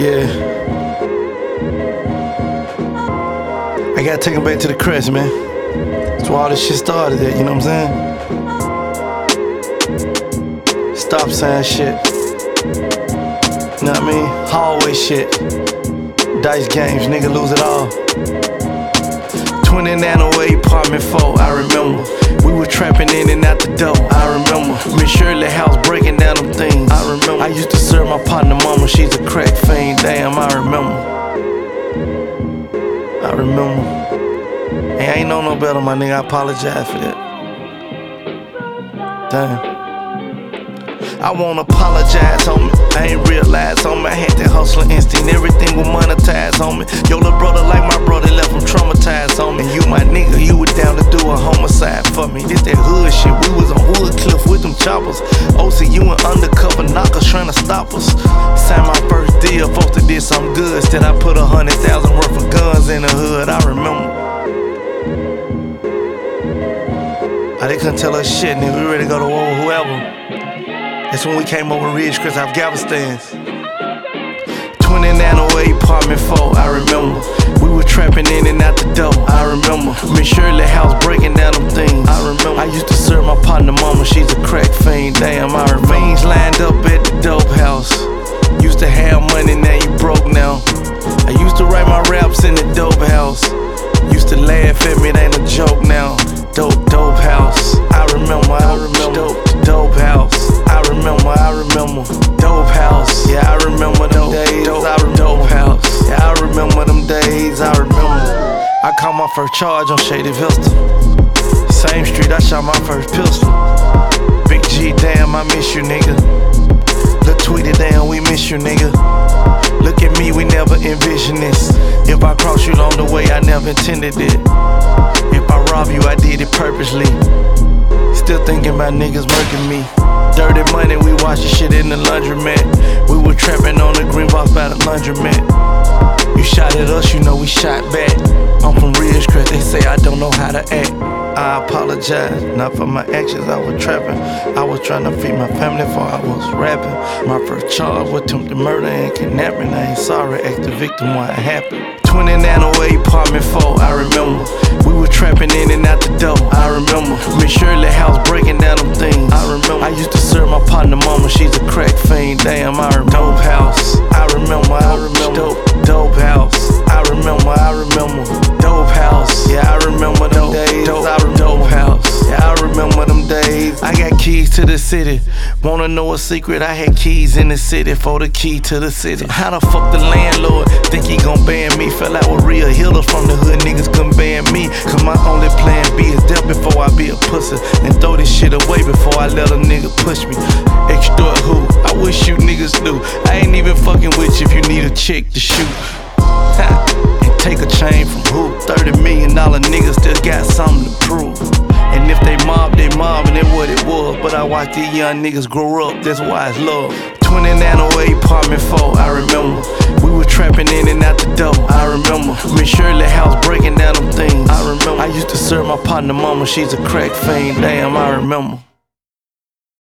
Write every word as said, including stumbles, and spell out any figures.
Yeah. I gotta take him back to the crest, man. That's where all this shit started at, you know what I'm saying? Stop sign shit. You know what I mean? Hallway shit. Dice games, nigga lose it all. twenty nine oh eight, apartment four, I remember. We were trapping in and out the door, I remember. Miss Shirley house breaking down them things, I remember. I used to serve my partner mama, she's a crack fiend, damn, I remember. I remember. Hey, I ain't know no better, my nigga, I apologize for that. Damn. I won't apologize, homie. I ain't realize, homie. I had that hustler instinct, everything was monetized, homie. Your little brother, like my brother, left him traumatized, homie. You my nigga, you were down to do a homicide for me. This that hood shit, we was on Woodcliff with them choppers. O C U and undercover knockers trying to stop us. Signed my first deal, folks that did some good. Still I put a hundred thousand worth of guns in the hood, I remember. Oh, they couldn't tell us shit, nigga. We ready to go to war with whoever. That's when we came over Ridgecrest, Afghanistan. twenty nine oh eight, apartment four, I remember. We were trapping in and out the door, I remember. Miss Shirley house breaking down them things, I remember. I used to serve my partner mama, she's a crack fiend, damn, I remember. Fiends lined up at the dope house. Used to have money, now you broke now. I used to write my raps in the dope house. Used to laugh at me, it ain't a joke now. Dope, dope house, I remember, I remember. Dope, dope house, I remember, I remember. Dope house, yeah, I remember them days. Dope, I remember. Dope house, yeah, I remember them days, I remember. I caught my first charge on Shady Vista. Same street I shot my first pistol. Big G, damn, I miss you, nigga. Lil Tweety, damn, we miss you, nigga. Look at me, we never envisioned this. If I cross you along the way, I never intended it. If I rob you, I did it purposely. Still thinking about niggas murking me. Dirty money, we wash the shit in the laundromat. We were trapping on the green box by the laundromat. You shot at us, you know we shot back. I'm from Ridgecrest, they say I don't know how to act. I apologize, not for my actions, I was trapping. I was trying to feed my family before I was rapping. My first charge was attempted murder and kidnapping. I ain't sorry, ask the victim why it happened. twenty nine oh eight, apartment four, I remember. We were trapping in and out the door, I remember. Miss Shirley house breaking down them things, I remember. I used to serve my partner mama, she's a crack fiend, damn, I remember. Dope house, I remember, I remember. Dope, dope house, I remember, I remember. Dope house, yeah, I remember them days. Dope, I remember. Dope house, yeah, I remember them days. I got keys to the city. Wanna know a secret? I had keys in the city for the key to the city. So how the fuck the landlord think he gon' ban me? Fell out with real healers from the hood, niggas couldn't ban me. Cause my only plan B is death before I be a pussy. And throw this shit away before I let a nigga push me. Extort who? I wish you niggas knew. I ain't even fucking with you if you need a chick to shoot. Ha. And take a chain from who? thirty million dollar niggas still got something to prove. And if they mob, they mob, and that's what it was. But I watched these young niggas grow up, that's why it's love. twenty nine oh eight, apartment four, I remember. We were trapping in and out the door, I remember. Miss Shirley house breaking down them things, I remember. I used to serve my partner mama, she's a crack fiend, damn, I remember.